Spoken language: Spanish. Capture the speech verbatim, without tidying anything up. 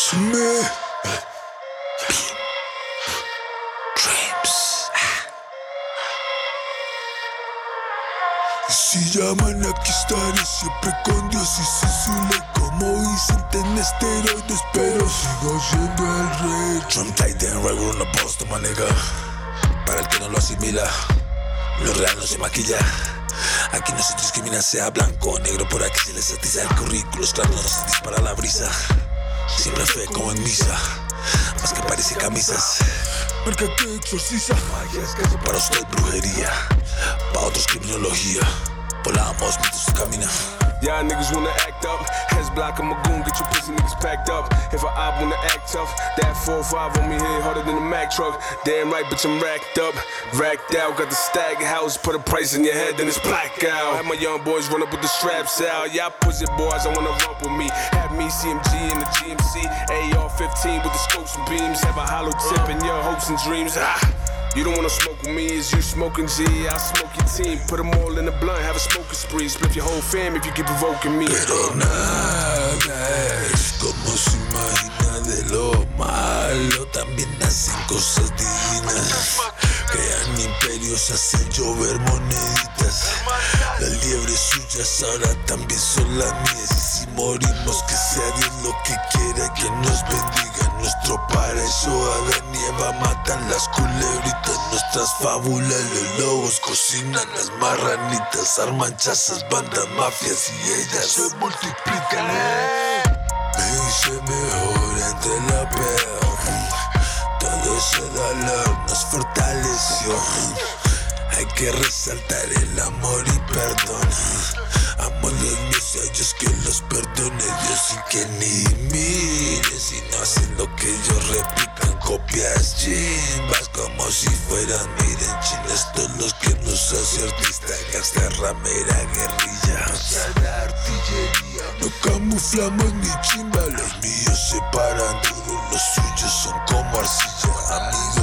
me. Dreams. Y si llaman aquí estaré siempre con Dios y se sule como Vicente en esteroides, pero sigo siendo el rey. Drum Titan, right on the post, my nigga. Para el que no lo asimila, lo real no se maquilla. Aquí no se discrimina, sea blanco o negro, por aquí se les atiza el currículo, claro, no se dispara la brisa. Siempre fe como en misa, más que parece camisas. Marca que exorciza. Magia es caso para usted, brujería, para otros criminología. Volamos mientras se camina. Y'all niggas wanna act up, heads block, I'm a goon, get your pussy niggas packed up. If I op wanna act tough, that four five on me hit harder than a Mack truck. Damn right, bitch, I'm racked up, racked out, got the stag house, put a price in your head, then it's blackout. Have my young boys run up with the straps out, y'all pussy boys, I wanna rump with me. Have me C M G in the G M C, A R fifteen with the scopes and beams, have a hollow tip in your hopes and dreams. Ah. You don't wanna smoke with me, is you smoking G? I'll smoke your team, put them all in the blunt, have a smoking spree. Split your whole fam if you keep provoking me. Pero nada es como se imagina, de lo malo también nacen cosas divinas. Crean imperios, hacen llover moneditas. Las liebres suyas ahora también son las mías. Y si morimos, que sea Dios lo que quiera, que nos bendiga. Nuestro paraíso, Adán y Eva matan las culebritas. Nuestras fábulas, los lobos cocinan las marranitas. Arman chazas, bandas, mafias y ellas se multiplican. Me hice mejor entre la peor. Todo ese dolor nos fortaleció. Hay que resaltar el amor y perdón. Amo a los míos y a ellos que los perdone Dios, y que ni mires y no hacen lo que ellos replican. Copias chimbas como si fueran, miren, chinos, todos los que nos hace artista, gangsta, ramera, guerrilla, de artillería. No camuflamos ni chimba, los míos se paran duro, los suyos son como arcilla. Amigos